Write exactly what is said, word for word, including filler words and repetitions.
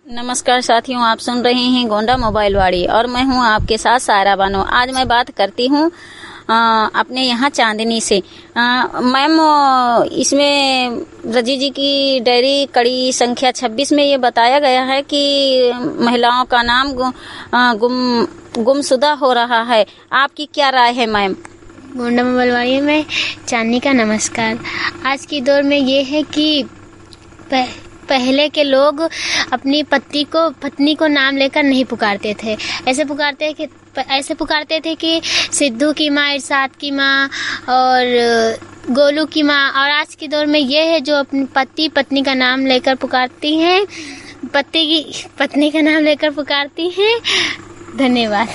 नमस्कार साथियों, आप सुन रहे हैं गोंडा मोबाइल वाड़ी और मैं हूं आपके साथ सायरा बानो। आज मैं बात करती हूं अपने यहाँ चांदनी से। मैम, इसमें रजी जी की डायरी कड़ी संख्या छब्बीस में ये बताया गया है कि महिलाओं का नाम गुम गुमशुदा हो रहा है। आपकी क्या राय है मैम? गोंडा मोबाइल वाड़ी में चांदनी का नमस्कार। आज की दौर में ये है कि पह, पहले के लोग अपनी पति को पत्नी को नाम लेकर नहीं पुकारते थे। ऐसे पुकारते कि ऐसे पुकारते थे कि सिद्धू की माँ, इरशाद की माँ और गोलू की माँ। और आज की दौर में ये है जो अपनी पति पत्नी का नाम लेकर पुकारती हैं, पति की पत्नी का नाम लेकर पुकारती हैं। धन्यवाद।